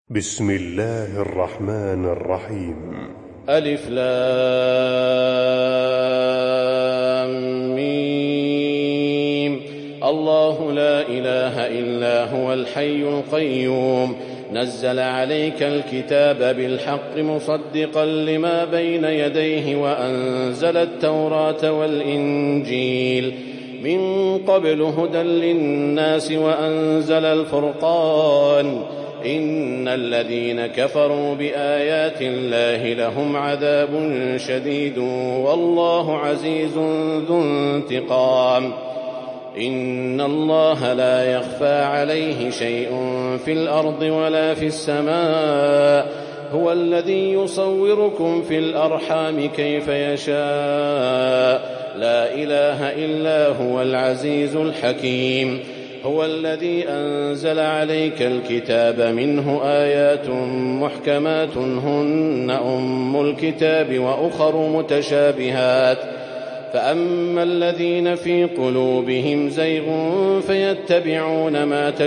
بسم الله الرحمن الرحيم. ألف لام ميم. الله لا إله إلا هو الحي القيوم نزل عليك الكتاب بالحق مصدقا لما بين يديه وأنزل التوراة والإنجيل من قبل هدى للناس وأنزل الفرقان إن الذين كفروا بآيات الله لهم عذاب شديد والله عزيز ذو انتقام. إن الله لا يخفى عليه شيء في الأرض ولا في السماء هو الذي يصوركم في الأرحام كيف يشاء لا إله إلا هو العزيز الحكيم. هو الذي أنزل عليك الكتاب منه آيات محكمات هن أم الكتاب وأخر متشابهات فأما الذين في قلوبهم زيغ فيتبعون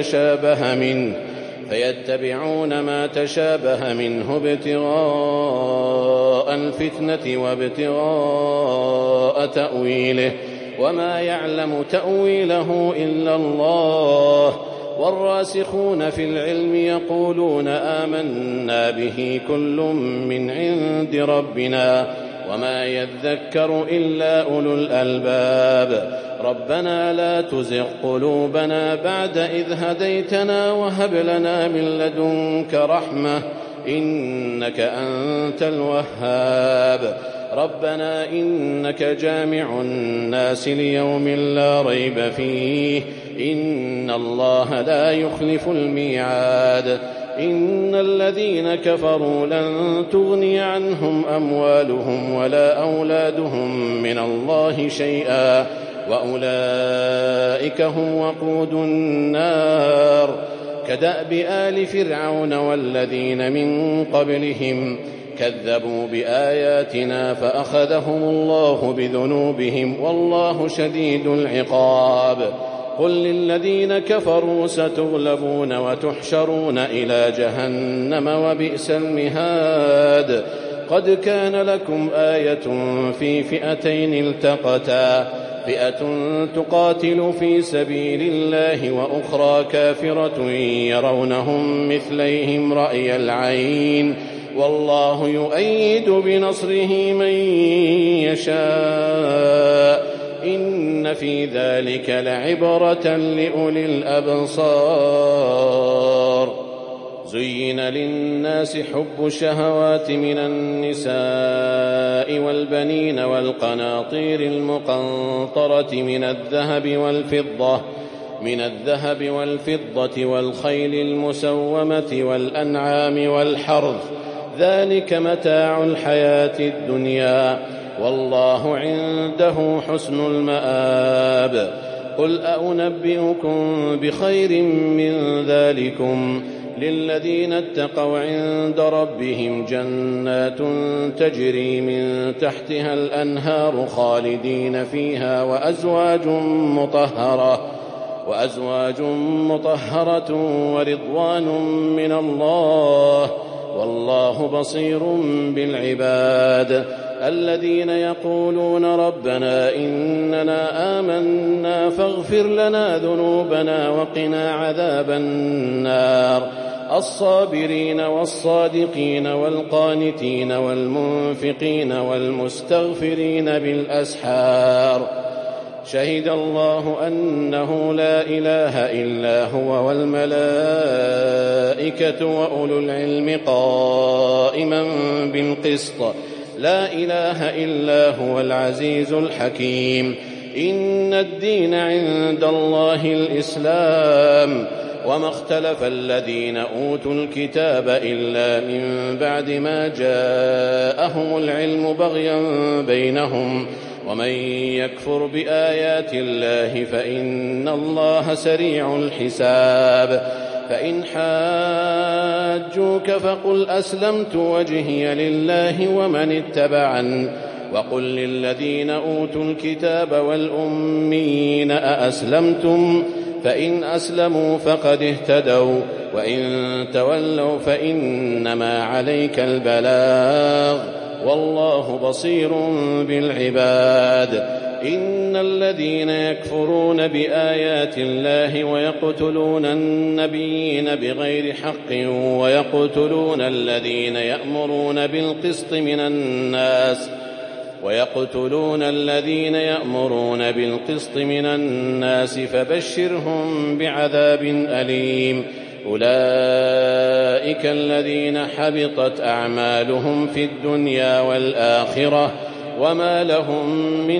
ما تشابه منه ابتغاء الفتنة وابتغاء تأويله وما يعلم تأويله إلا الله والراسخون في العلم يقولون آمنا به كل من عند ربنا وما يذكر إلا أولو الألباب. ربنا لا تزغ قلوبنا بعد إذ هديتنا وهب لنا من لدنك رحمة إنك أنت الوهاب. ربنا إنك جامع الناس ليوم لا ريب فيه إن الله لا يخلف الميعاد. إن الذين كفروا لن تغني عنهم أموالهم ولا أولادهم من الله شيئا وأولئك هم وقود النار كدأب آل فرعون والذين من قبلهم كذبوا بآياتنا فأخذهم الله بذنوبهم والله شديد العقاب. قل للذين كفروا ستغلبون وتحشرون إلى جهنم وبئس المهاد. قد كان لكم آية في فئتين التقتا فئة تقاتل في سبيل الله وأخرى كافرة يرونهم مثليهم رأي العين والله يؤيد بنصره من يشاء إن في ذلك لعبرة لأولي الأبصار. زين للناس حب الشهوات من النساء والبنين والقناطير المقنطرة من الذهب والفضة والخيل المسومة والأنعام والحرث ذلك متاع الحياة الدنيا والله عنده حسن المآب. قل أنبئكم بخير من ذلكم للذين اتقوا عند ربهم جنات تجري من تحتها الأنهار خالدين فيها وأزواج مطهرة ورضوان من الله والله بصير بالعباد. الذين يقولون ربنا إننا آمنا فاغفر لنا ذنوبنا وقنا عذاب النار. الصابرين والصادقين والقانتين والمنفقين والمستغفرين بالأسحار. شهد الله أنه لا إله إلا هو والملائكة وأولو العلم قائما بالقسط لا إله إلا هو العزيز الحكيم. إن الدين عند الله الإسلام وما اختلف الذين أوتوا الكتاب إلا من بعد ما جاءهم العلم بغيا بينهم ومن يكفر بآيات الله فإن الله سريع الحساب. فإن حاجوك فقل أسلمت وجهي لله ومن اتبعن وقل للذين أوتوا الكتاب والأميين أأسلمتم فإن أسلموا فقد اهتدوا وإن تولوا فإنما عليك البلاغ والله بصير بالعباد. إن الذين يكفرون بآيات الله ويقتلون النبيين بغير حق ويقتلون الذين يأمرون بالقسط من الناس فبشرهم بعذاب أليم. أولئك الذين حبطت أعمالهم في الدنيا والآخرة وما لهم من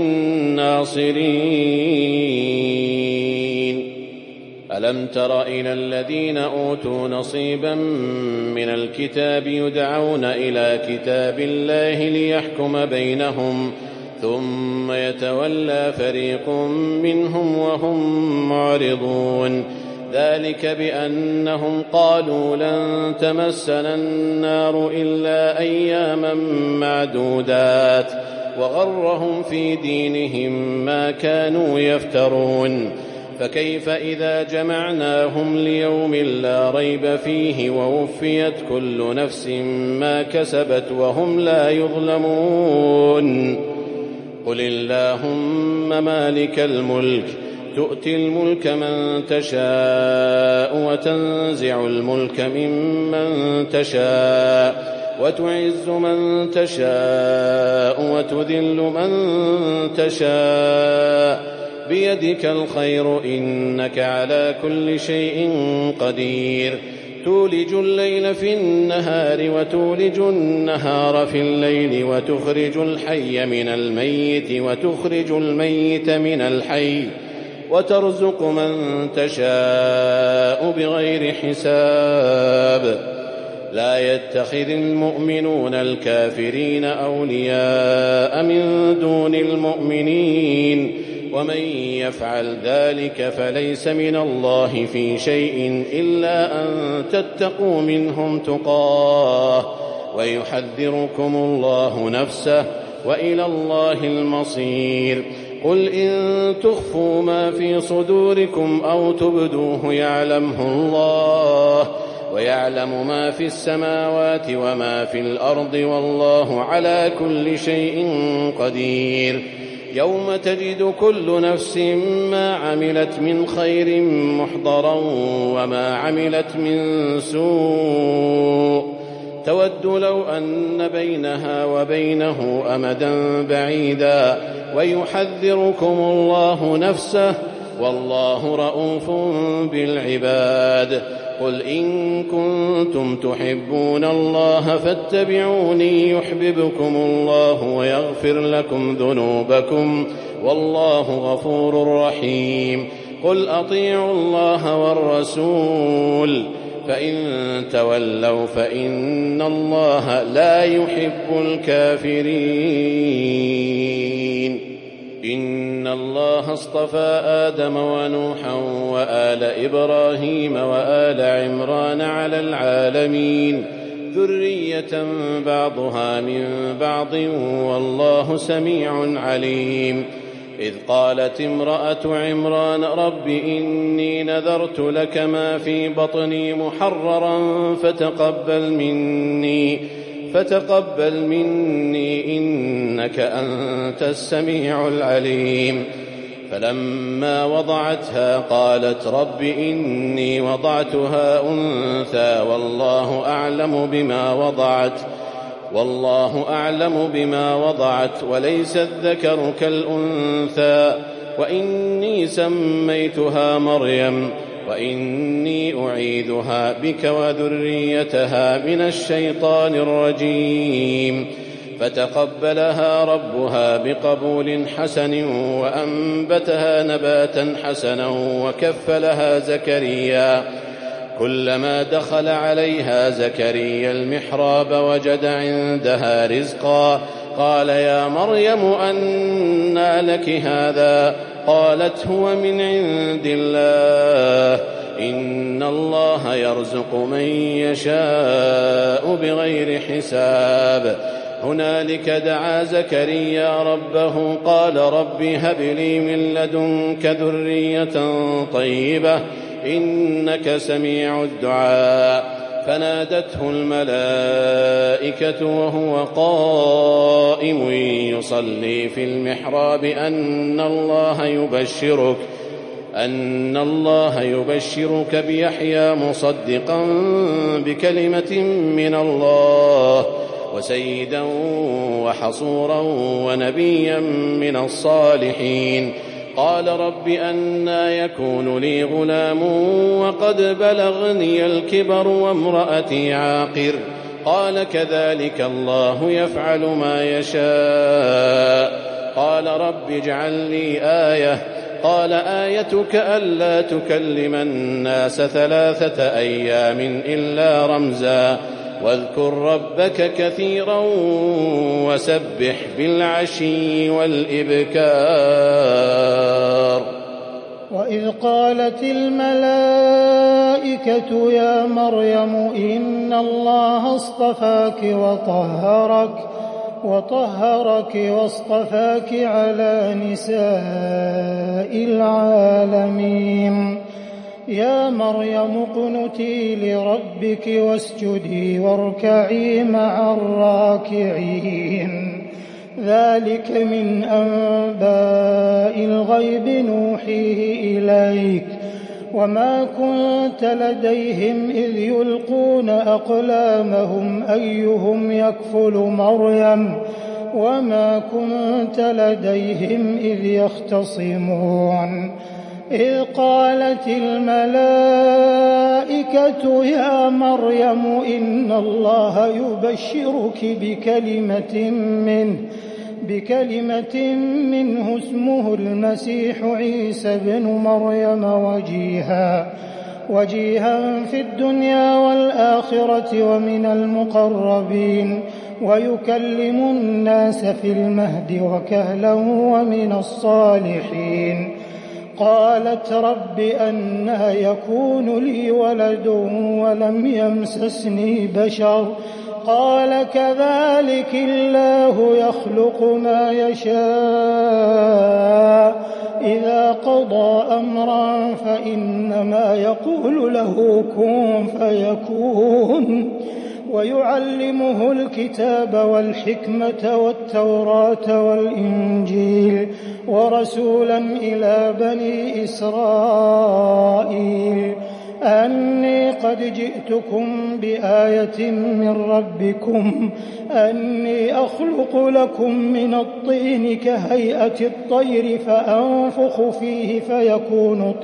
ناصرين. ألم تر إلى الذين أوتوا نصيبا من الكتاب يدعون إلى كتاب الله ليحكم بينهم ثم يتولى فريق منهم وهم معرضون. ذلك بأنهم قالوا لن تمسنا النار إلا أياما معدودات وغرهم في دينهم ما كانوا يفترون. فكيف إذا جمعناهم ليوم لا ريب فيه ووفيت كل نفس ما كسبت وهم لا يظلمون. قل اللهم مالك الملك تؤتي الملك من تشاء وتنزع الملك ممن تشاء وتعز من تشاء وتذل من تشاء بيدك الخير إنك على كل شيء قدير. تولج الليل في النهار وتولج النهار في الليل وتخرج الحي من الميت وتخرج الميت من الحي وترزق من تشاء بغير حساب. لا يتخذ المؤمنون الكافرين أولياء من دون المؤمنين ومن يفعل ذلك فليس من الله في شيء إلا أن تتقوا منهم تقاه ويحذركم الله نفسه وإلى الله المصير. قل إن تخفوا ما في صدوركم أو تبدوه يعلمه الله ويعلم ما في السماوات وما في الأرض والله على كل شيء قدير. يوم تجد كل نفس ما عملت من خير محضرا وما عملت من سوء تود لو أن بينها وبينه أمدا بعيدا ويحذركم الله نفسه والله رءوف بالعباد. قل إن كنتم تحبون الله فاتبعوني يحببكم الله ويغفر لكم ذنوبكم والله غفور رحيم. قل أطيعوا الله والرسول فإن تولوا فإن الله لا يحب الكافرين. إن الله اصطفى آدم ونوحا وآل إبراهيم وآل عمران على العالمين ذرية بعضها من بعض والله سميع عليم. إذ قالت امرأة عمران رب إني نذرت لك ما في بطني محررا فتقبل مني إنك أنت السميع العليم. فلما وضعتها قالت رب إني وضعتها أنثى والله أعلم بما وضعت وليس الذكر كالأنثى وإني سميتها مريم وإني أعيذها بك وذريتها من الشيطان الرجيم. فتقبلها ربها بقبول حسن وأنبتها نباتا حسنا وكفلها زكريا. كلما دخل عليها زكريا المحراب وجد عندها رزقا قال يا مريم أنى لك هذا قالت هو من عند الله إن الله يرزق من يشاء بغير حساب. هنالك دعا زكريا ربه قال رب هب لي من لدنك ذرية طيبة إنك سميع الدعاء. فنادته الملائكة وهو قائم يصلي في المحراب أن الله يبشرك بيحيى مصدقا بكلمة من الله وسيدا وحصورا ونبيا من الصالحين. قال رب أنى يكون لي غلام وقد بلغني الكبر وامرأتي عاقر. قال كذلك الله يفعل ما يشاء. قال رب اجعل لي آية. قال آيتك ألا تكلم الناس 3 أيام إلا رمزا واذكر ربك كثيرا وسبح بالعشي والإبكار. وإذ قالت الملائكة يا مريم إن الله اصطفاك وطهرك واصطفاك على نساء العالمين. يا مريم اقنتي لربك واسجدي واركعي مع الراكعين. ذلك من أنباء الغيب نوحيه إليك وما كنت لديهم إذ يلقون أقلامهم أيهم يكفل مريم وما كنت لديهم إذ يختصمون. إذ قالت الملائكة يا مريم إن الله يبشرك بكلمة منه اسمه المسيح عيسى بن مريم وجيها في الدنيا والآخرة ومن المقربين ويكلم الناس في المهد وكهلا ومن الصالحين. قالت رب أنى يكون لي ولد ولم يمسسني بشر. قال كذلك الله يخلق ما يشاء إذا قضى أمرا فإنما يقول له كن فيكون. ويعلمه الكتاب والحكمة والتوراة والإنجيل ورسولا إلى بني إسرائيل أني قد جئتكم بآية من ربكم أني أخلق لكم من الطين كهيئة الطير فأنفخ فيه فيكون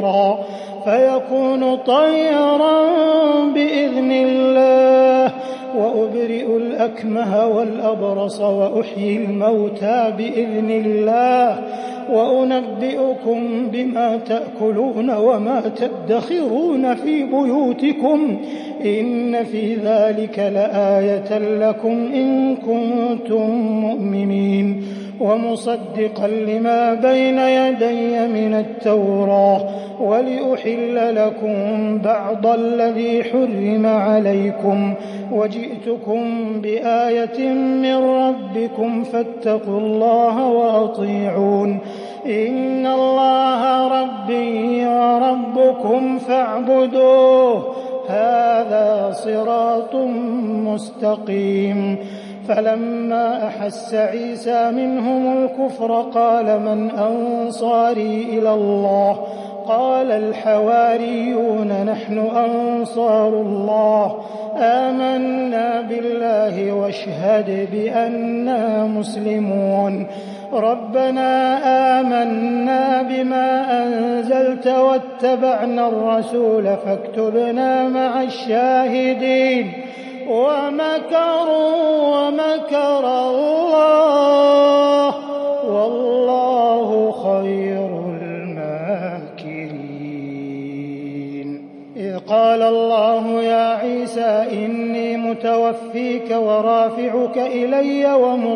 طيرا بإذن الله وأبرئ الأكمه والأبرص وأحيي الموتى بإذن الله وأنبئكم بما تأكلون وما تدخرون في بيوتكم إن في ذلك لآية لكم إن كنتم مؤمنين. ومصدقا لما بين يدي من التوراة ولأحل لكم بعض الذي حرم عليكم وجئتكم بآية من ربكم فاتقوا الله وأطيعون. إن الله ربي وربكم فاعبدوه هذا صراط مستقيم. فلما أحس عيسى منهم الكفر قال من أنصاري إلى الله؟ قال الحواريون نحن أنصار الله آمنا بالله واشهد بأننا مسلمون. ربنا آمنا بما أنزلت واتبعنا الرسول فاكتبنا مع الشاهدين. ومكر الله والله خير الماكرين. إذ قال الله يا عيسى إني متوفيك ورافعك إلي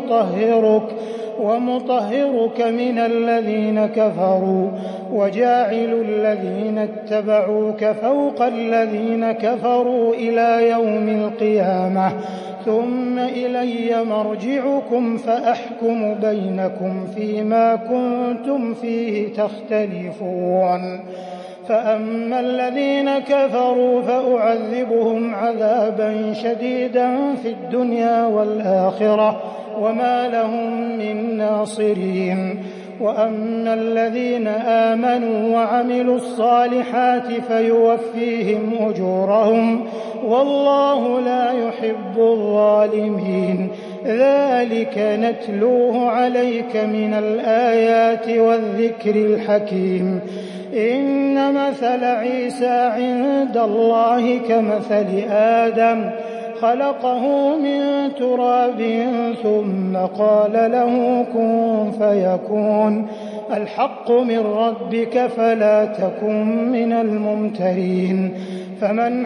ومطهرك من الذين كفروا وجاعل الذين اتبعوك فوق الذين كفروا إلى يوم القيامة ثم إلي مرجعكم فأحكم بينكم فيما كنتم فيه تختلفون. فأما الذين كفروا فأعذبهم عذابا شديدا في الدنيا والآخرة وما لهم من ناصرين. وأما الذين آمنوا وعملوا الصالحات فيوفيهم أجورهم والله لا يحب الظالمين. ذلك نتلوه عليك من الآيات والذكر الحكيم. إن مثل عيسى عند الله كمثل آدم خلقه من تراب ثم قال له كن فيكون. الحق من ربك فلا تكن من الممترين. فمن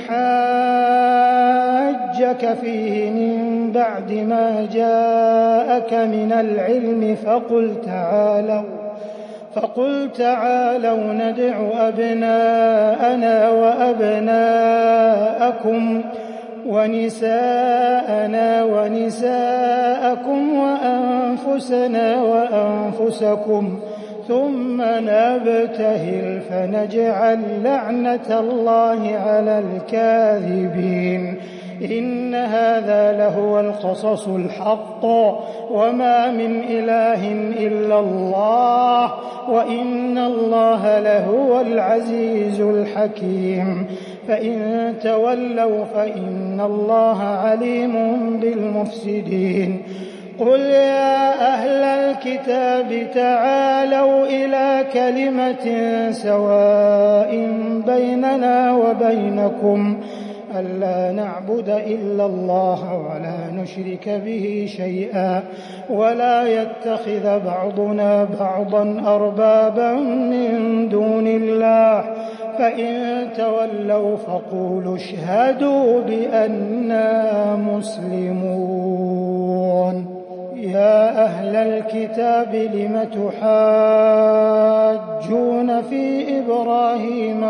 حاجك فيه من بعد ما جاءك من العلم فقل تعالوا ندع أبناءنا وأبناءكم ونساءنا ونساءكم وأنفسنا وأنفسكم ثم نبتهل فنجعل لعنة الله على الكاذبين. إن هذا لهو القصص الحق وما من إله إلا الله وإن الله لهو العزيز الحكيم. فإن تولوا فإن الله عليم بالمفسدين. قل يا أهل الكتاب تعالوا إلى كلمة سواء بيننا وبينكم ألا نعبد إلا الله ولا نشرك به شيئا ولا يتخذ بعضنا بعضا أربابا من دون الله. فإن تولوا فقولوا اشهدوا بأننا مسلمون. يا أهل الكتاب لم تحاجون في إبراهيم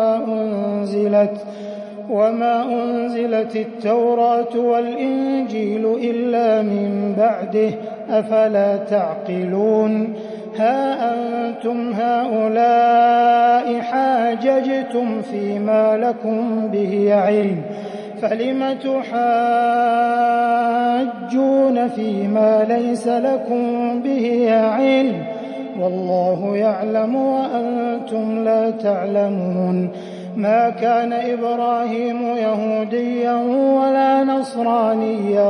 وما أنزلت التوراة والإنجيل إلا من بعده أفلا تعقلون. ها أنتم هؤلاء حاججتم فيما لكم به علم فلم تحاجون فيما ليس لكم به علم والله يعلم وأنتم لا تعلمون. ما كان إبراهيم يهوديا ولا نصرانيا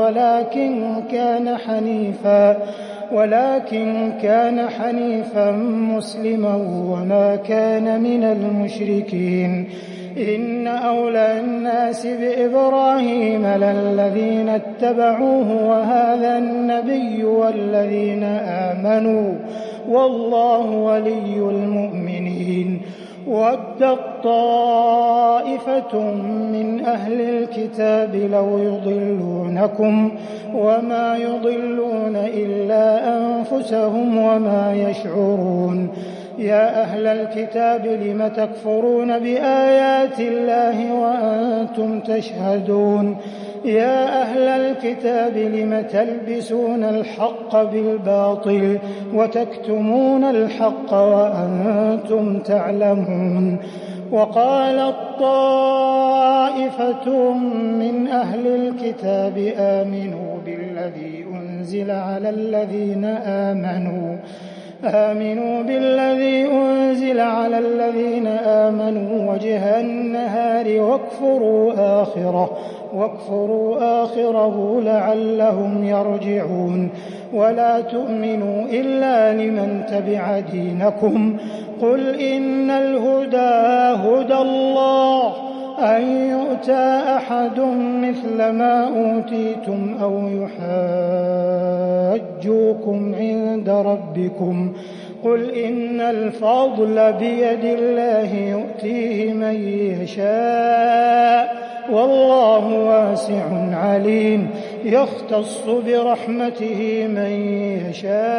ولكن كان حنيفا مسلما وما كان من المشركين. إن أولى الناس بإبراهيم للذين اتبعوه وهذا النبي والذين آمنوا والله ولي المؤمنين. ودت طائفة من أهل الكتاب لو يضلونكم وما يضلون إلا أنفسهم وما يشعرون. يا أهل الكتاب لم تكفرون بآيات الله وأنتم تشهدون. يا أهل الكتاب لم تلبسون الحق بالباطل وتكتمون الحق وأنتم تعلمون. وقالت طائفة من أهل الكتاب آمنوا بالذي أنزل على الذين آمنوا وجه النهار واكفروا آخره لعلهم يرجعون. ولا تؤمنوا إلا لمن تبع دينكم. قل إن الهدى هدى الله أن يؤتى أحد مثل ما أوتيتم أو يحاجوكم عند ربكم. قل إن الفضل بيد الله يؤتيه من يشاء والله واسع عليم. يختص برحمته من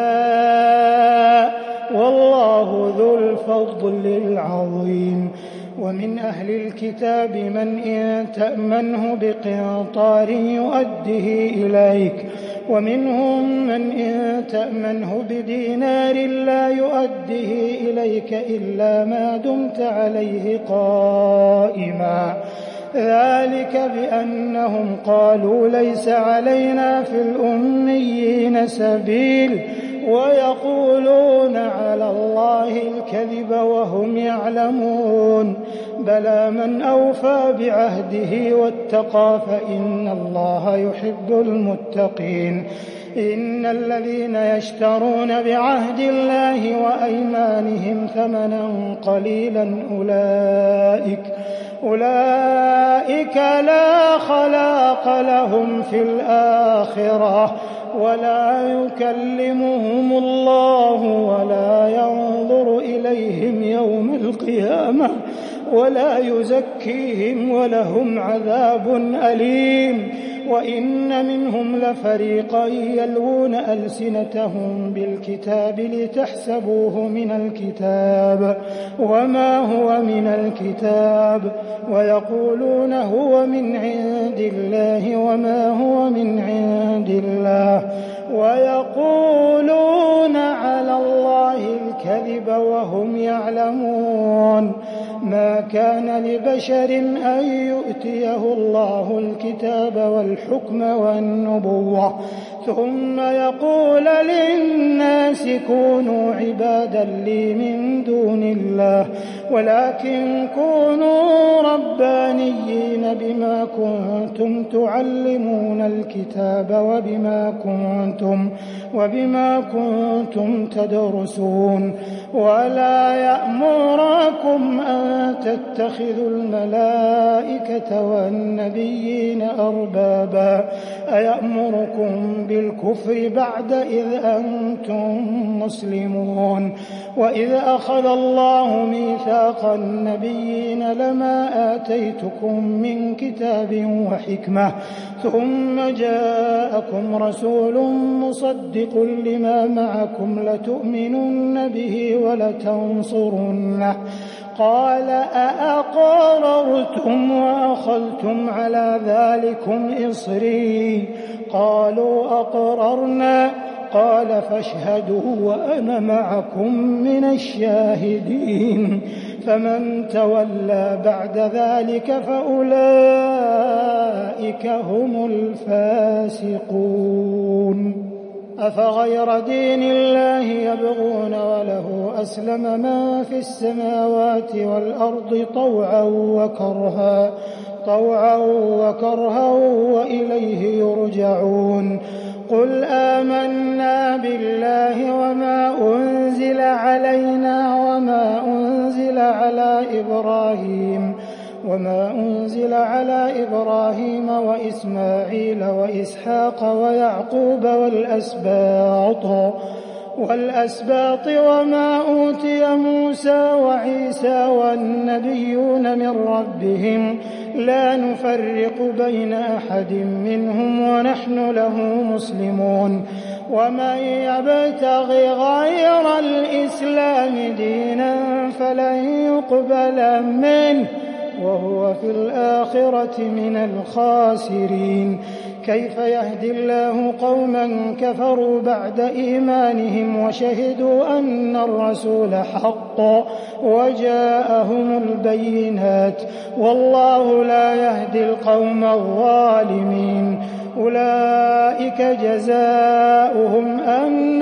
يشاء والله ذو الفضل العظيم. ومن أهل الكتاب من إن تأمنه بقنطار يؤده إليك ومنهم من إن تأمنه بدينار لا يؤده إليك إلا ما دمت عليه قائما ذلك بأنهم قالوا ليس علينا في الأميين سبيل ويقولون على الله الكذب وهم يعلمون بلى من أوفى بعهده واتقى فإن الله يحب المتقين إن الذين يشترون بعهد الله وأيمانهم ثمنا قليلا أولئك لا خلاق لهم في الآخرة ولا يكلمهم الله ولا ينظر إليهم يوم القيامة ولا يزكيهم ولهم عذاب أليم وإن منهم لفريقا يلوون ألسنتهم بالكتاب لتحسبوه من الكتاب وما هو من الكتاب ويقولون هو من عند الله وما هو من عند الله ويقولون على الله الكذب وهم يعلمون ما كان لبشر أن يؤتيه الله الكتاب والحكم والنبوة ثم يقول للناس كونوا عبادا لي من دون الله ولكن كونوا ربانيين بما كنتم تعلمون الكتاب وبما كنتم تدرسون ولا يأمركم أن تتخذوا الملائكة والنبيين أربابا أيأمركم بالكفر بعد إذ أنتم مسلمون وإذ أخذ الله ميثاق النبيين لما آتيتكم من كتاب وحكمة ثم جاءكم رسول مصدق لما معكم لتؤمنن به ولتنصرنه قال أأقررتم وأخذتم على ذلكم إصري قالوا أقررنا قال فاشهدوا وأنا معكم من الشاهدين فمن تولى بعد ذلك فأولئك هم الفاسقون أفغير دين الله يبغون وله أسلم من في السماوات والأرض طوعا وكرها وإليه يرجعون قل آمنا بالله وما أنزل علينا وما أنزل على إبراهيم وإسماعيل وإسحاق ويعقوب والأسباط وما أوتي موسى وعيسى والنبيون من ربهم لا نفرق بين أحد منهم ونحن له مسلمون ومن يبتغ غير الإسلام دينا فلن يقبل منه وهو في الآخرة من الخاسرين كيف يهدي الله قوما كفروا بعد إيمانهم وشهدوا أن الرسول حق وجاءهم البينات والله لا يهدي القوم الظالمين أولئك جزاؤهم أن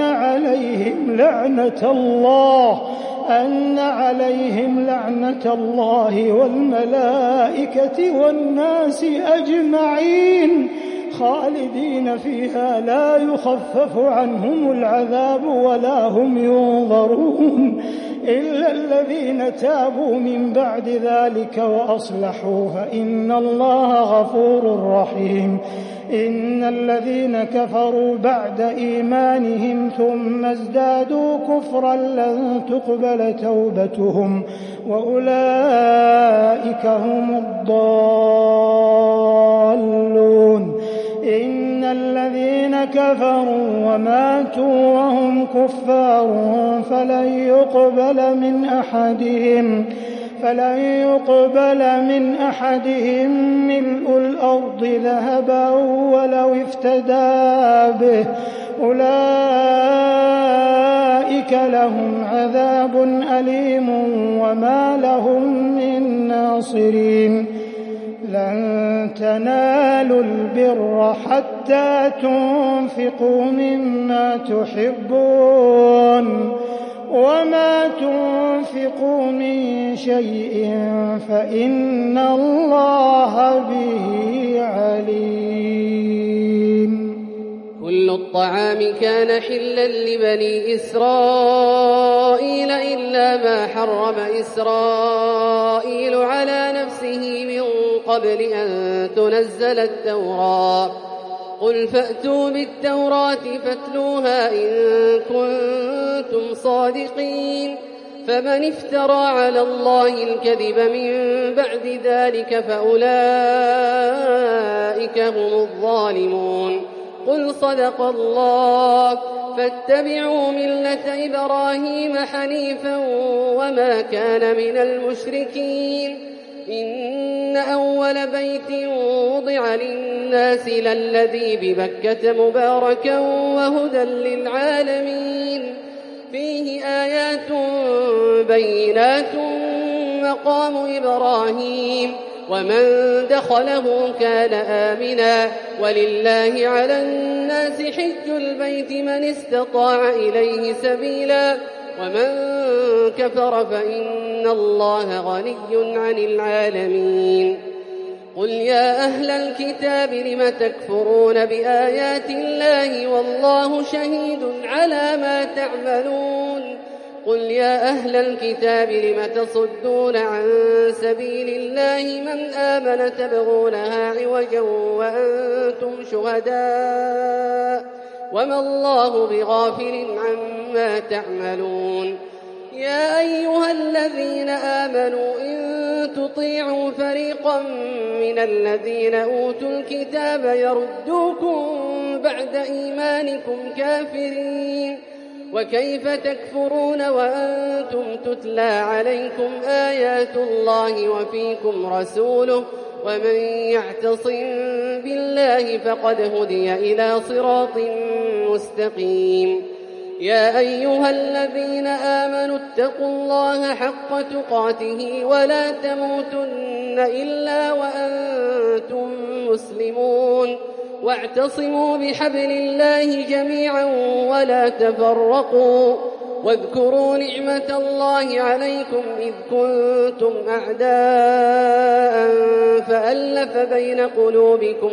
عليهم لعنة الله والملائكة والناس أجمعين خالدين فيها لا يخفف عنهم العذاب ولا هم ينظرون إلا الذين تابوا من بعد ذلك وأصلحوا فإن الله غفور رحيم إن الذين كفروا بعد إيمانهم ثم ازدادوا كفرا لن تقبل توبتهم وأولئك هم الضالون إن الذين كفروا وماتوا وهم كفار فلن فلن يقبل من أحدهم ملء الأرض ذهبا ولو افتدى به أولئك لهم عذاب أليم وما لهم من ناصرين لن تنالوا البر حتى تنفقوا مما تحبون وما تنفقوا من شيء فإن الله به عليم. كل الطعام كان حلا لبني إسرائيل إلا ما حرم إسرائيل على نفسه من قبل أن تنزل التوراة قل فأتوا بالتوراة فاتلوها إن كنتم صادقين فمن افترى على الله الكذب من بعد ذلك فأولئك هم الظالمون. قل صدق الله فاتبعوا ملة إبراهيم حنيفا وما كان من المشركين إن أول بيت وضع للناس للذي ببكة مباركا وهدى للعالمين فيه آيات بينات مقام إبراهيم ومن دخله كان آمنا ولله على الناس حج البيت من استطاع إليه سبيلا ومن كفر فإن الله غني عن العالمين. قل يا أهل الكتاب لم تكفرون بآيات الله والله شهيد على ما تعملون. قل يا أهل الكتاب لم تصدون عن سبيل الله من آمن تبغونها عوجا وأنتم شهداء وما الله بغافل عما تعملون. يا أيها الذين آمنوا إن تطيعوا فريقا من الذين أوتوا الكتاب يردوكم بعد إيمانكم كافرين وكيف تكفرون وأنتم تتلى عليكم آيات الله وفيكم رسوله ومن يعتصم بالله فقد هدي إلى صراط مستقيم. يا أيها الذين آمنوا اتقوا الله حق تقاته ولا تموتن إلا وأنتم مسلمون واعتصموا بحبل الله جميعا ولا تفرقوا واذكروا نعمة الله عليكم إذ كنتم أعداء فألف بين قلوبكم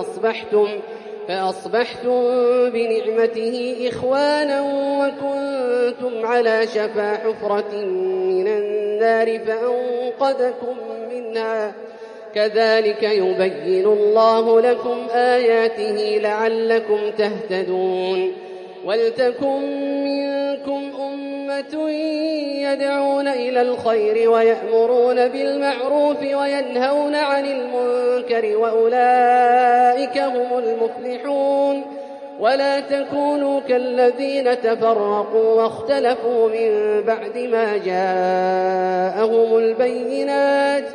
فأصبحتم بنعمته إخوانا وكنتم على شفا حفرة من النار فأنقذكم منها كذلك يبين الله لكم آياته لعلكم تهتدون. ولتكن منكم أمة يدعون إلى الخير ويأمرون بالمعروف وينهون عن المنكر وأولئك هم المفلحون. ولا تكونوا كالذين تفرقوا واختلفوا من بعد ما جاءهم البينات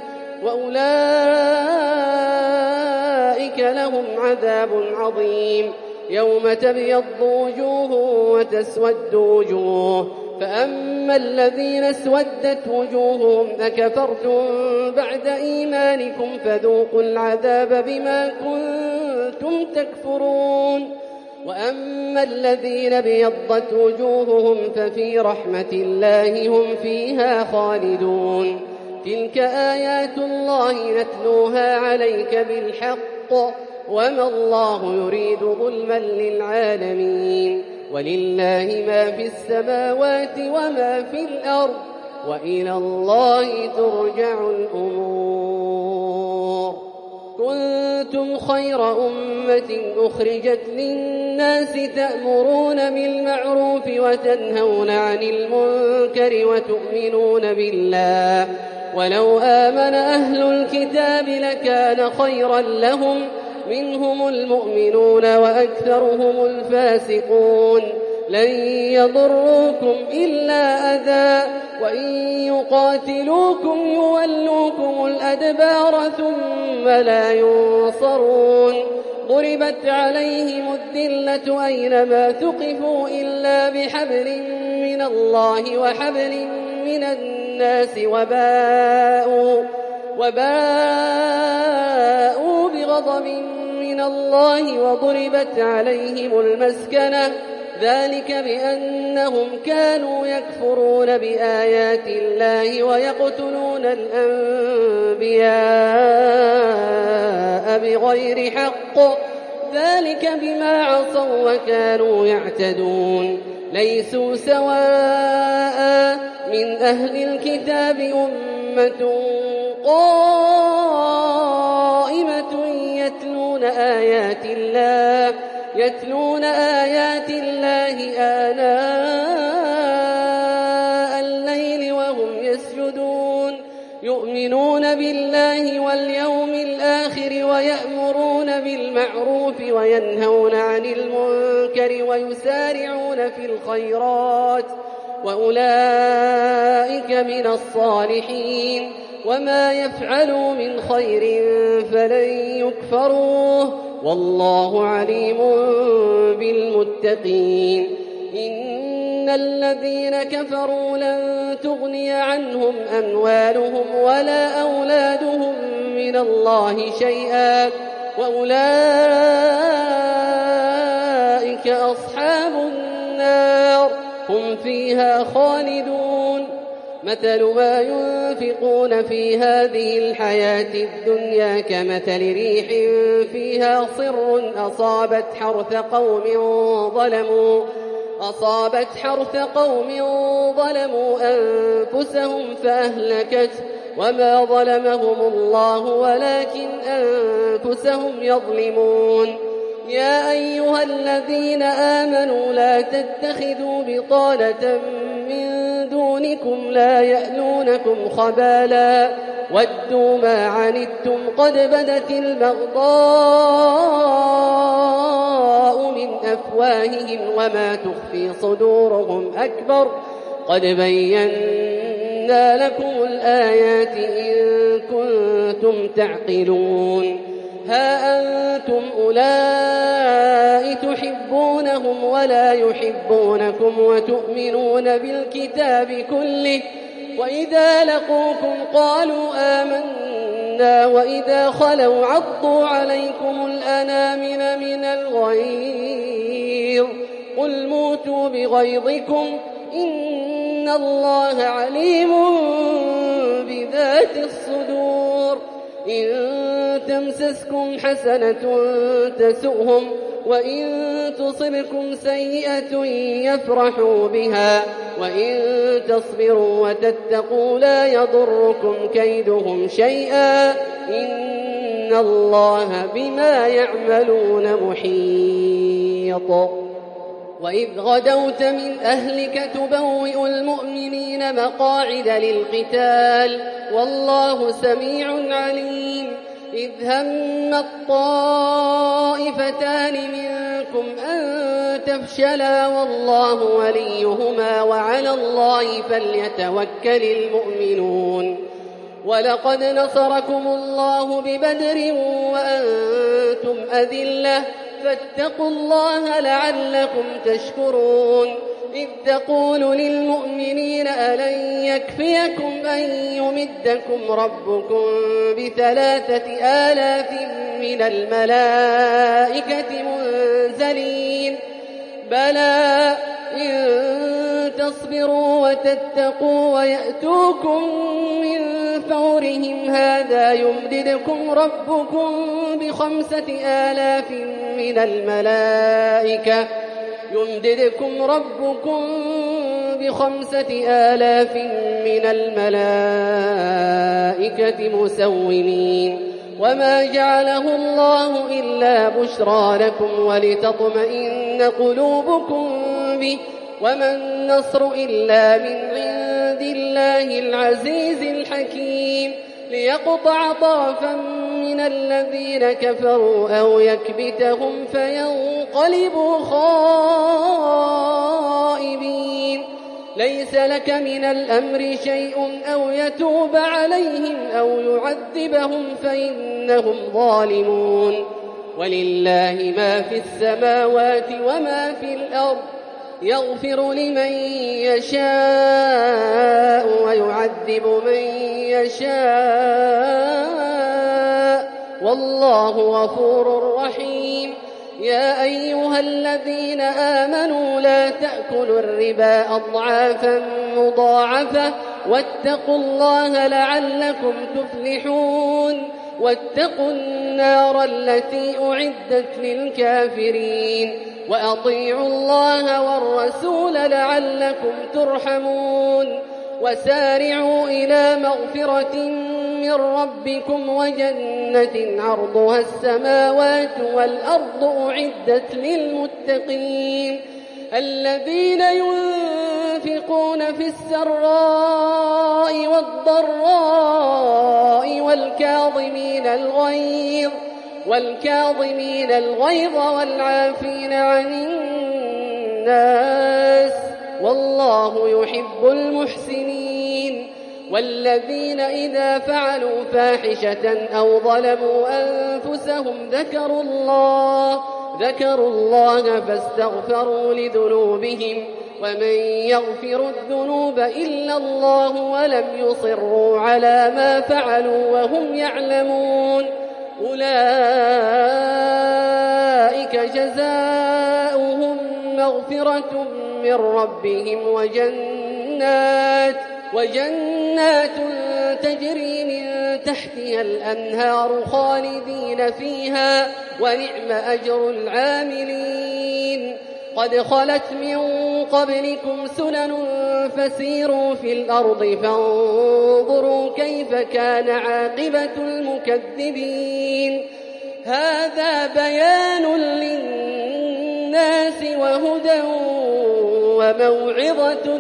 وأولئك لهم عذاب عظيم. يوم تبيض وجوه وتسود وجوه فأما الذين اسودت وجوههم أكفرتم بعد إيمانكم فذوقوا العذاب بما كنتم تكفرون. وأما الذين بيضت وجوههم ففي رحمة الله هم فيها خالدون. تلك آيات الله نتلوها عليك بالحق وما الله يريد ظلما للعالمين. ولله ما في السماوات وما في الأرض وإلى الله ترجع الأمور. كنتم خير أمة أخرجت للناس تأمرون بالمعروف وتنهون عن المنكر وتؤمنون بالله ولو آمن أهل الكتاب لكان خيرا لهم منهم المؤمنون وأكثرهم الفاسقون. لن يضروكم إلا أذى وإن يقاتلوكم يولوكم الأدبار ثم لا ينصرون ضربت عليهم الذلة أينما ثقفوا إلا بحبل من الله وحبل من الناس وباءوا بغضب من الله وضربت عليهم المسكنة ذلك بأنهم كانوا يكفرون بآيات الله ويقتلون الأنبياء بغير حق ذلك بما عصوا وكانوا يعتدون ليسوا سواء من أهل الكتاب أمة قائمة يتلون آيات الله آناء الليل وهم يسجدون يؤمنون بالله واليوم الآخر ويأمرون بالمعروف وينهون عن المنكر ويسارعون في الخيرات وأولئك من الصالحين وما يفعلوا من خير فلن يكفروه والله عليم بالمتقين إن الذين كفروا لن تغني عنهم أموالهم ولا أولادهم من الله شيئا وأولئك أصحاب النار هم فيها خالدون مثل ما ينفقون في هذه الحياة الدنيا كمثل ريح فيها صر أصابت حرث قوم ظلموا أنفسهم فأهلكت وما ظلمهم الله ولكن أنفسهم يظلمون يا أيها الذين آمنوا لا تتخذوا بطانة من دونكم لا يألونكم خبالا ودوا ما عنتم قد بدت البغضاء من أفواههم وما تخفي صدورهم أكبر قد بينا لكم الآيات إن كنتم تعقلون ها أنتم أولئك تحبونهم ولا يحبونكم وتؤمنون بالكتاب كله وإذا لقوكم قالوا آمنا وإذا خلوا عضوا عليكم الأنامل من الغيظ قل موتوا بغيظكم إن الله عليم بذات الصدور إن تمسسكم حسنة تسؤهم وإن تصبكم سيئة يفرحوا بها وإن تصبروا وتتقوا لا يضركم كيدهم شيئا إن الله بما يعملون محيط وإذ غدوت من أهلك تبوئ المؤمنين مقاعد للقتال والله سميع عليم إذ هم الطائفتان منكم أن تفشلا والله وليهما وعلى الله فليتوكل المؤمنون ولقد نصركم الله ببدر وأنتم أذلة فاتقوا الله لعلكم تشكرون إذ تقول للمؤمنين ألن يكفيكم أن يمدكم ربكم ب3,000 من الملائكة منزلين بلى إن تصبروا وتتقوا ويأتوكم من فورهم هذا يمددكم ربكم ب5,000 من الملائكة مسومين وما جعله الله إلا بشرى لكم ولتطمئن قلوبكم به وما النصر إلا من عند الله العزيز الحكيم ليقطع طرفا من الذين كفروا أو يكبتهم فينقلبوا خائبين. ليس لك من الأمر شيء أو يتوب عليهم أو يعذبهم فإنهم ظالمون. ولله ما في السماوات وما في الأرض، يغفر لمن يشاء ويعذب من يشاء، والله غفور رحيم. يا أيها الذين آمنوا لا تأكلوا الربا أضعافا مضاعفة واتقوا الله لعلكم تفلحون. واتقوا النار التي أعدت للكافرين، وأطيعوا الله والرسول لعلكم ترحمون. وسارعوا إلى مغفرة من ربكم وجنة عرضها السماوات والأرض أعدت للمتقين، الذين ينفقون في السراء والضراء والكاظمين الغيظ والعافين عن الناس، والله يحب المحسنين. والذين إذا فعلوا فاحشة أو ظلموا أنفسهم ذكروا الله فاستغفروا لذنوبهم، ومن يغفر الذنوب إلا الله ولم يصروا على ما فعلوا وهم يعلمون. أولئك جزاؤهم مغفرة من ربهم وجنات تجري من تحتها الأنهار خالدين فيها، ونعم أجر العاملين. قد خلت من قبلكم سنن فسيروا في الأرض فانظروا كيف كان عاقبة المكذبين. هذا بيان للناس وهدى وموعظة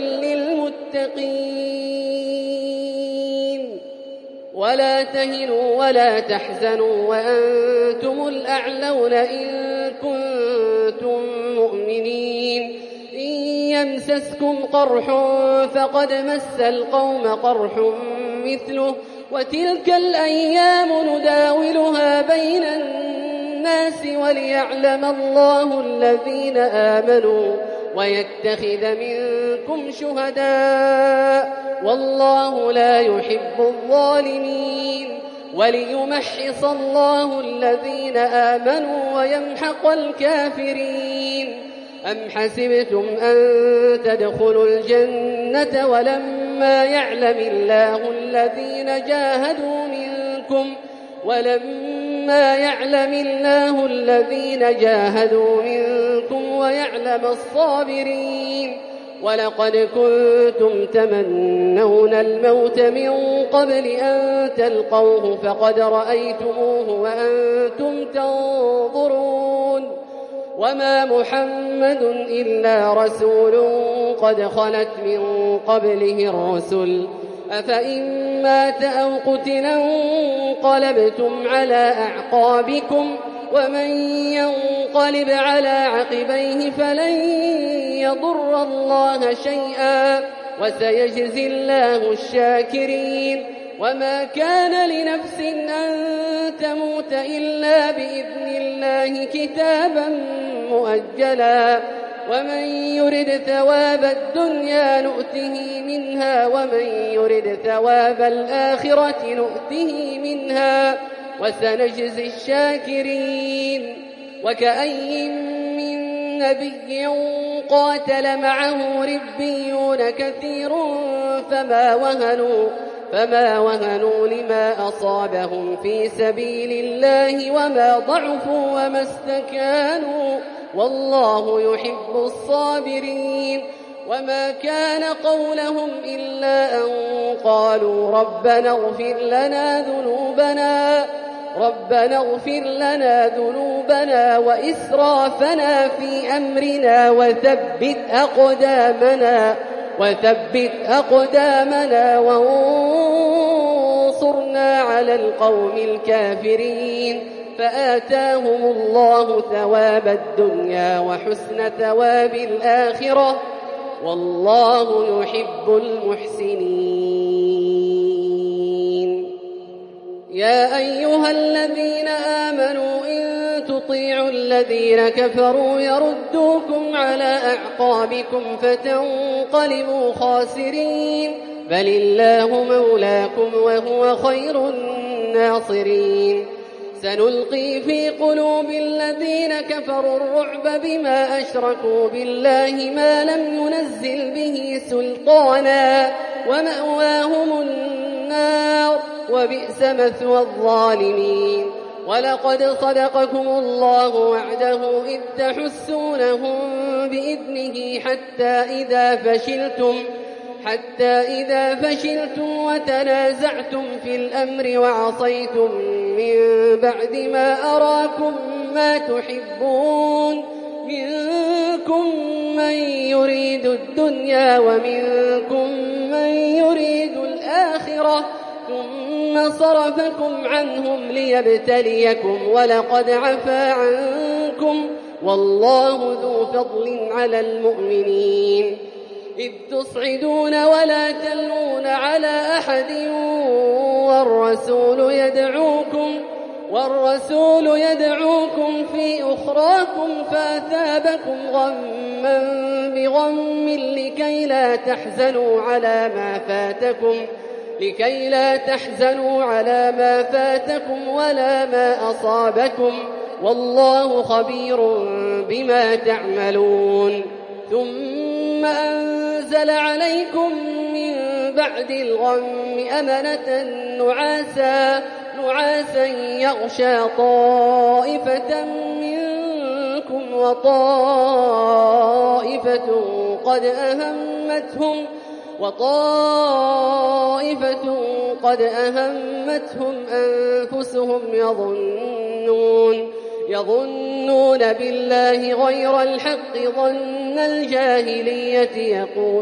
للمتقين. ولا تهنوا ولا تحزنوا وأنتم الأعلون إن كنتم مؤمنين. إن يمسسكم قرح فقد مس القوم قرح مثله، وتلك الأيام نداولها بين الناس وليعلم الله الذين آمنوا ويتخذ منكم شهداء، والله لا يحب الظالمين. وليمحص الله الذين آمنوا ويمحق الكافرين. أم حسبتم أن تدخلوا الجنة ولما يعلم الله الذين جاهدوا منكم ويعلم الصابرين. ولقد كنتم تمنون الموت من قبل أن تلقوه فقد رأيتموه وأنتم تنظرون. وما محمد إلا رسول قد خلت من قبله الرسل، أفإن مات أو قتل انقلبتم على أعقابكم، ومن ينقلب على عقبيه فلن يضر الله شيئا، وسيجزي الله الشاكرين. وما كان لنفس أن تموت إلا بإذن الله كتابا مؤجلا، ومن يرد ثواب الدنيا نؤته منها، ومن يرد ثواب الآخرة نؤته منها، وسنجزي الشاكرين. وكأي من نبي قاتل معه ربيون كثير فما وهنوا لما أصابهم في سبيل الله وما ضعفوا وما استكانوا، والله يحب الصابرين. وما كان قولهم إلا أن قالوا ربنا اغفر لنا ذنوبنا وإسرافنا في أمرنا وثبت أقدامنا وانصرنا فانصرنا على القوم الكافرين فآتاهم الله ثواب الدنيا وحسن ثواب الآخرة والله يحب المحسنين. يا أيها الذين آمنوا إن تطيعوا الذين كفروا يردوكم على أعقابكم فتنقلبوا خاسرين بل الله مولاكم وهو خير الناصرين. سنلقي في قلوب الذين كفروا الرعب بما أشركوا بالله ما لم ينزل به سلطانا ومأواهم النار وبئس مثوى الظالمين. ولقد صدقكم الله وعده إذ تحسونهم بإذنه حتى إذا فشلتم وتنازعتم في الأمر وعصيتم من بعد ما أراكم ما تحبون منكم من يريد الدنيا ومنكم من يريد الآخرة ثم صرفكم عنهم ليبتليكم ولقد عفا عنكم والله ذو فضل على المؤمنين. إذ تصعدون ولا تلوون على أحد والرسول يدعوكم في أخراكم فأثابكم غما بغم لكي لا تحزنوا على ما فاتكم ولا ما أصابكم والله خبير بما تعملون. ثم أنزل عليكم من بعد الغم أمنة نعاسا يغشى طائفة منكم وطائفة قد أهمتهم أنفسهم يظنون بالله غير الحق ظن الجاهلية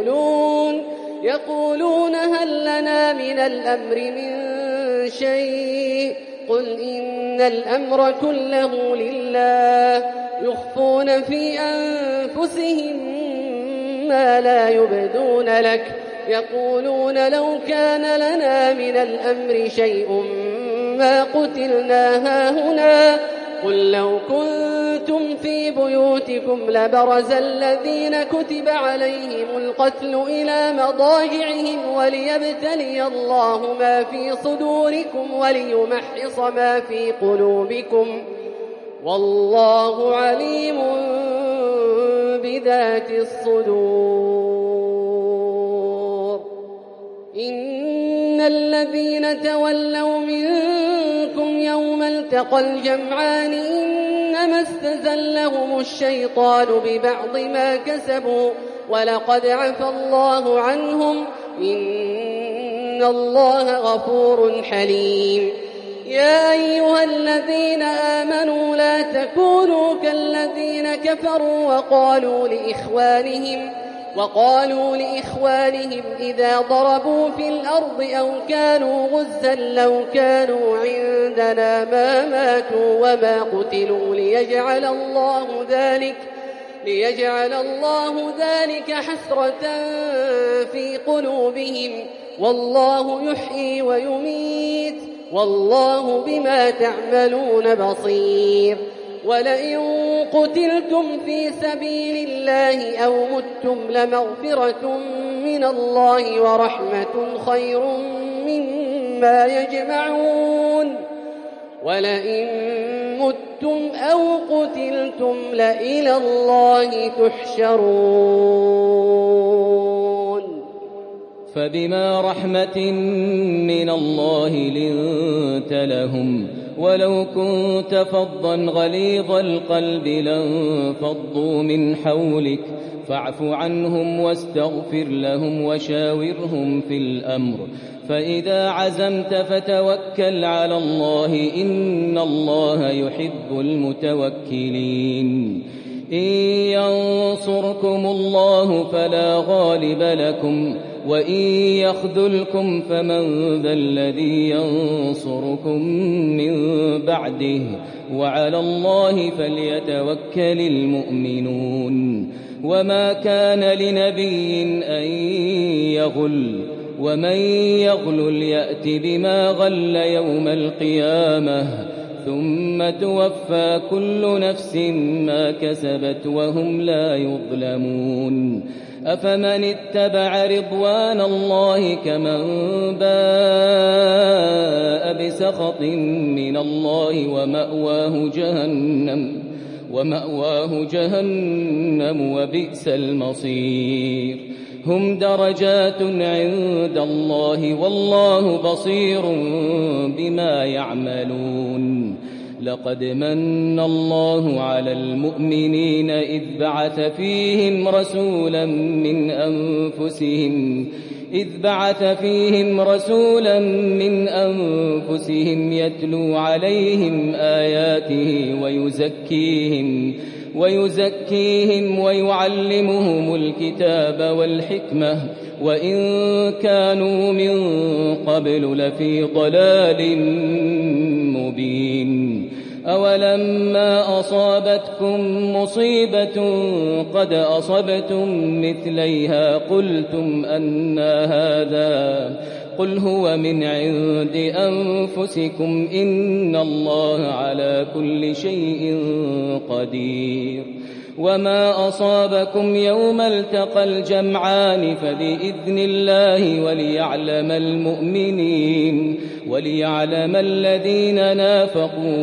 يقولون هل لنا من الأمر من شيء قل إن الأمر كله لله يخفون في أنفسهم ما لا يبدون لك يقولون لو كان لنا من الأمر شيء ما قتلنا هاهنا قل لو كنتم في بيوتكم لبرز الذين كتب عليهم القتل إلى مضاجعهم وليبتلي الله ما في صدوركم وليمحص ما في قلوبكم والله عليم بذات الصدور. إن الذين تولوا منكم يوم التقى الجمعان إنما استزلهم الشيطان ببعض ما كسبوا ولقد عفى الله عنهم إن الله غفور حليم. يا أيها الذين آمنوا لا تكونوا كالذين كفروا وقالوا لإخوانهم إذا ضربوا في الأرض أو كانوا غزا لو كانوا عندنا ما ماتوا وما قتلوا ليجعل الله ذلك حسرة في قلوبهم والله يحيي ويميت والله بما تعملون بصير. ولئن قتلتم في سبيل الله أو متم لمغفرة من الله ورحمة خير مما يجمعون. ولئن متم أو قتلتم لإلى الله تحشرون. فبما رحمة من الله لنت لهم ولو كنت فظا غليظ القلب لانفضوا من حولك فاعف عنهم واستغفر لهم وشاورهم في الأمر فإذا عزمت فتوكل على الله إن الله يحب المتوكلين. إن ينصركم الله فلا غالب لكم وإن يخذلكم فمن ذا الذي ينصركم من بعده وعلى الله فليتوكل المؤمنون وما كان لنبي أن يغل ومن يغلل يأت بما غل يوم القيامة ثم توفى كل نفس ما كسبت وهم لا يظلمون أفمن اتبع رضوان الله كمن باء بسخط من الله ومأواه جهنم وبئس المصير هم درجات عند الله والله بصير بما يعملون لقد من الله على المؤمنين إذ بعث فيهم رسولا من أنفسهم يتلو عليهم آياته ويزكيهم ويعلمهم الكتاب والحكمة وإن كانوا من قبل لفي ضلال مبين أولما أصابتكم مصيبة قد أصبتم مثليها قلتم أنى هذا قل هو من عند أنفسكم إن الله على كل شيء قدير وما أصابكم يوم التقى الجمعان فبإذن الله وليعلم الذين نافقوا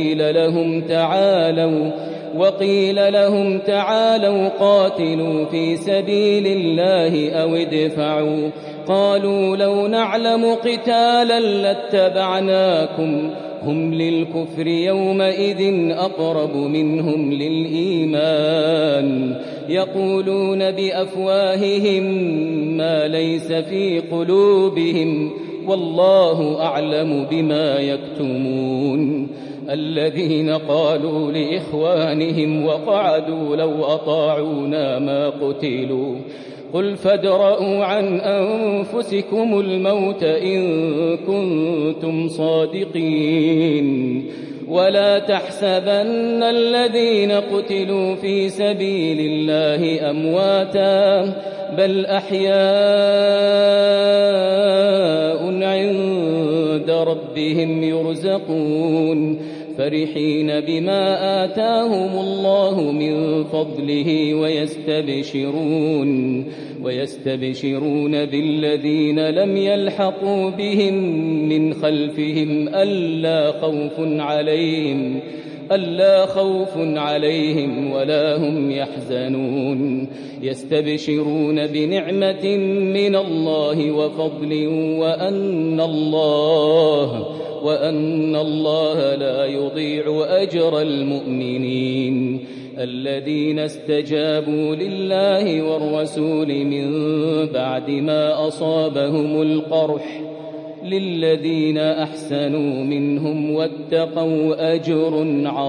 وقيل لهم تعالوا قاتلوا في سبيل الله أو ادفعوا قالوا لو نعلم قتالا لاتبعناكم هم للكفر يومئذ أقرب منهم للإيمان يقولون بأفواههم ما ليس في قلوبهم والله أعلم بما يكتمون الذين قالوا لإخوانهم وقعدوا لو أطاعونا ما قتلوا قل فادرءوا عن أنفسكم الموت إن كنتم صادقين ولا تحسبن الذين قتلوا في سبيل الله أمواتا بل أحياء عند ربهم يرزقون فرحين بما آتاهم الله من فضله ويستبشرون بالذين لم يلحقوا بهم من خلفهم ألا خوف عليهم ولا هم يحزنون يستبشرون بنعمة من الله وفضل وأن الله لا يضيع أجر المؤمنين الذين استجابوا لله والرسول من بعد ما أصابهم القرح للذين أحسنوا منهم واتقوا أجر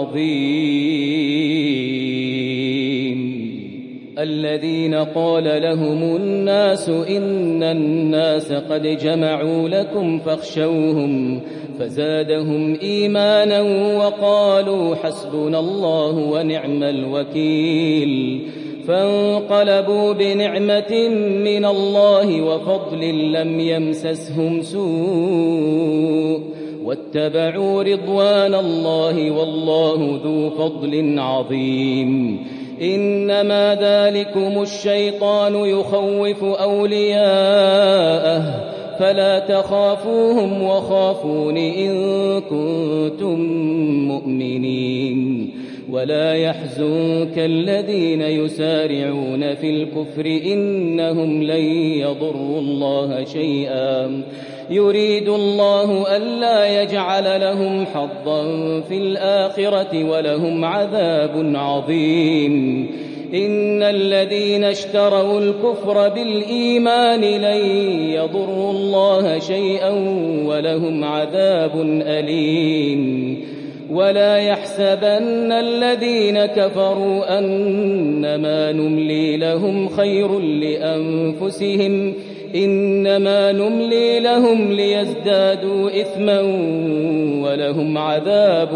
عظيم الذين قال لهم الناس إن الناس قد جمعوا لكم فاخشوهم فزادهم إيمانا وقالوا حسبنا الله ونعم الوكيل فانقلبوا بنعمة من الله وفضل لم يمسسهم سوء واتبعوا رضوان الله والله ذو فضل عظيم إنما ذلكم الشيطان يخوف أولياءه فلا تخافوهم وخافون إن كنتم مؤمنين ولا يحزنك الذين يسارعون في الكفر إنهم لن يضروا الله شيئا يريد الله ألا يجعل لهم حظا في الآخرة ولهم عذاب عظيم إن الذين اشتروا الكفر بالإيمان لن يضروا الله شيئا ولهم عذاب أليم ولا يحسبن الذين كفروا أنما نملي لهم خير لأنفسهم إنما نملي لهم ليزدادوا إثما ولهم عذاب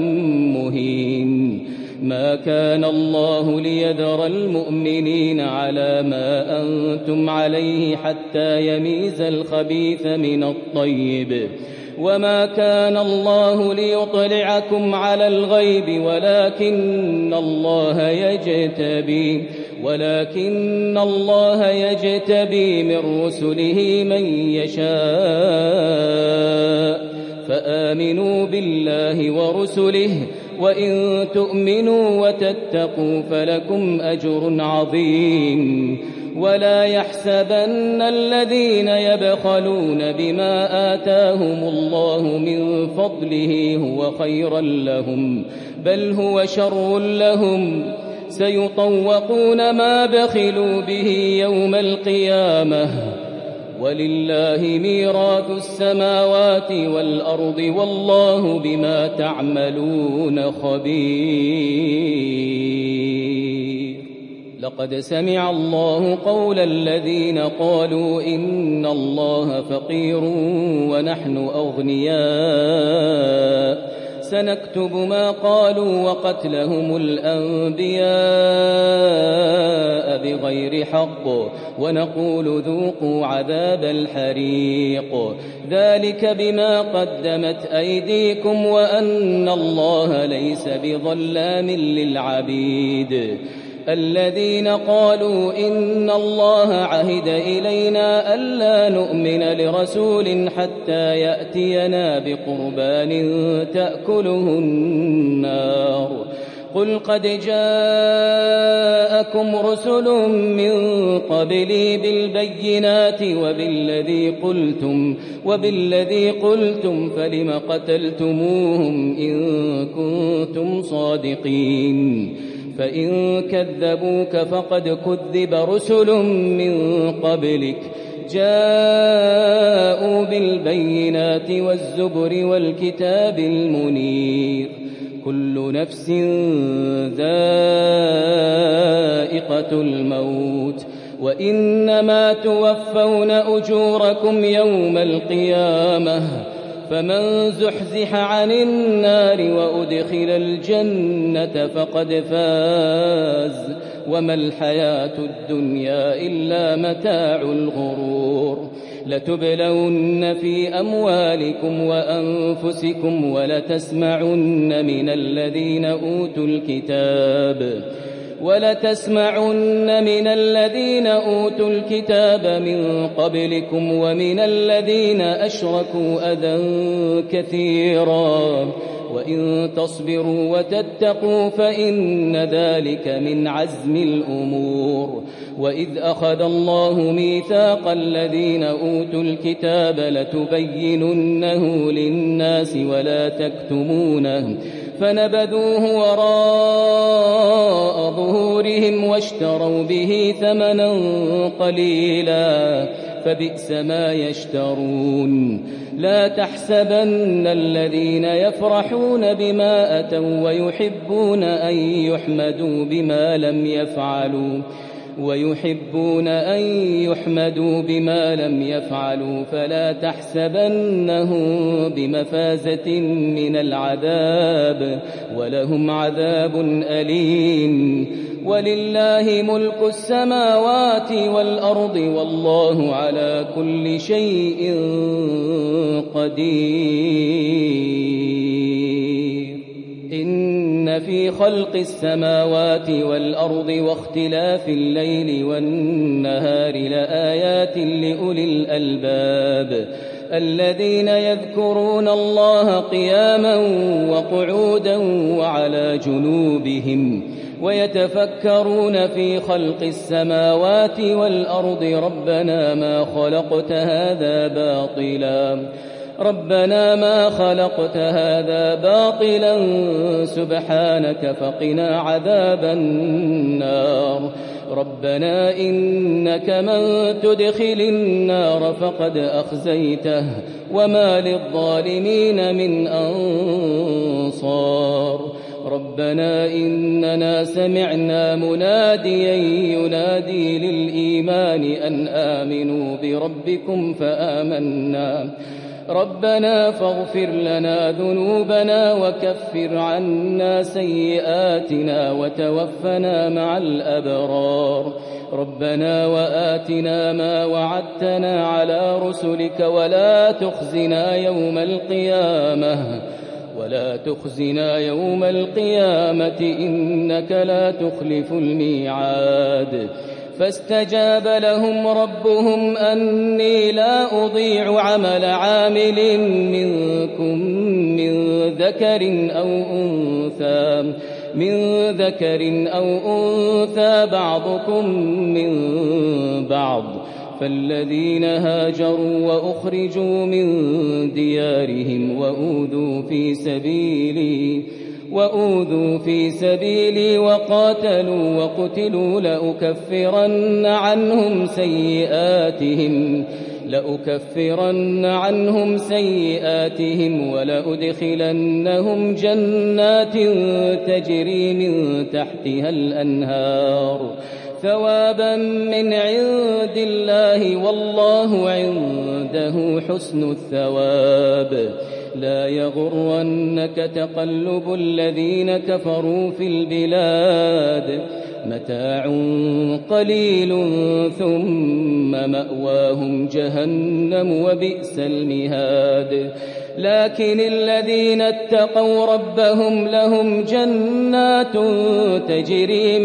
مهين ما كان الله ليذر المؤمنين على ما أنتم عليه حتى يميز الخبيث من الطيب وما كان الله ليطلعكم على الغيب ولكن الله يجتبي من رسله من يشاء فآمنوا بالله ورسله وإن تؤمنوا وتتقوا فلكم أجر عظيم ولا يحسبن الذين يبخلون بما آتاهم الله من فضله هو خيرا لهم بل هو شر لهم سيطوقون ما بخلوا به يوم القيامة ولله ميراث السماوات والأرض والله بما تعملون خبير لقد سمع الله قول الذين قالوا إن الله فقير ونحن أغنياء سنكتب ما قالوا وقتلهم الأنبياء بغير حق ونقول ذوقوا عذاب الحريق ذلك بما قدمت أيديكم وأن الله ليس بظلام للعبيد الذين قالوا إن الله عهد إلينا ألا نؤمن لرسول حتى يأتينا بقربان تأكله النار قل قد جاءكم رسل من قبلي بالبينات وبالذي قلتم فلم قتلتموهم إن كنتم صادقين فإن كذبوك فقد كذب رسل من قبلك جاءوا بالبينات والزبر والكتاب المنير كل نفس ذائقة الموت وإنما توفون أجوركم يوم القيامة فمن زحزح عن النار وأدخل الجنة فقد فاز وما الحياة الدنيا إلا متاع الغرور لتبلون في أموالكم وأنفسكم ولتسمعن من الذين أوتوا الكتاب من قبلكم ومن الذين أشركوا أذى كثيرا وإن تصبروا وتتقوا فإن ذلك من عزم الأمور وإذ أخذ الله ميثاق الذين أوتوا الكتاب لتبيننه للناس ولا تكتمونه فنبذوه وراء ظهورهم واشتروا به ثمنا قليلا فبئس ما يشترون لا تحسبن الذين يفرحون بما أتوا ويحبون أن يحمدوا بما لم يفعلوا فلا تحسبنهم بمفازة من العذاب ولهم عذاب أليم ولله ملك السماوات والأرض والله على كل شيء قدير إن في خلق السماوات والأرض واختلاف الليل والنهار لآيات لأولي الألباب الذين يذكرون الله قياما وقعودا وعلى جنوبهم ويتفكرون في خلق السماوات والأرض ربنا ما خلقت هذا باطلا سبحانك فقنا عذاب النار ربنا إنك من تدخل النار فقد أخزيته وما للظالمين من أنصار ربنا إننا سمعنا مناديا ينادي للإيمان أن آمنوا بربكم فآمنا ربنا فاغفر لنا ذنوبنا وكفر عنا سيئاتنا وتوفنا مع الأبرار ربنا وآتنا ما وعدتنا على رسلك ولا تخزنا يوم القيامة إنك لا تخلف الميعاد فاستجاب لهم ربهم أني لا أضيع عمل عامل منكم من ذكر أو أنثى بعضكم من بعض فالذين هاجروا وأخرجوا من ديارهم وأوذوا في سبيلي وقاتلوا وقتلوا لأكفرن عنهم سيئاتهم ولأدخلنهم جنات تجري من تحتها الأنهار ثوابا من عند الله والله عنده حسن الثواب لا يغرنك تقلب الذين كفروا في البلاد متاع قليل ثم مأواهم جهنم وبئس المهاد لكن الذين اتقوا ربهم لهم جنات تجري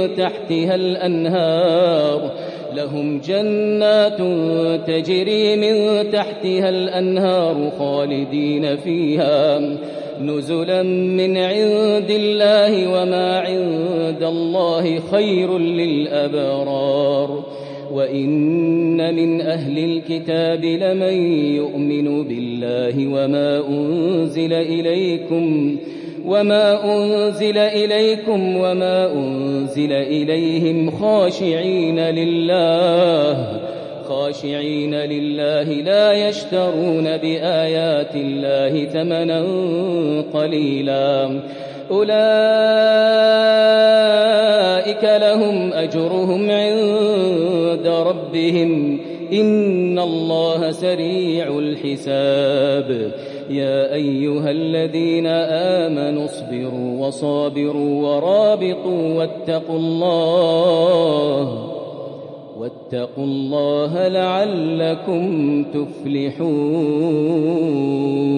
من تحتها الأنهار خالدين فيها نزلا من عند الله وما عند الله خير للأبرار وإن من أهل الكتاب لمن يؤمن بالله وما أنزل إليكم إليهم خاشعين لله لا يشترون بآيات الله ثمنا قليلا أولئك لهم أجرهم عند ربهم إن الله سريع الحساب يا أيها الذين آمنوا اصبروا وصابروا ورابطوا واتقوا الله لعلكم تفلحون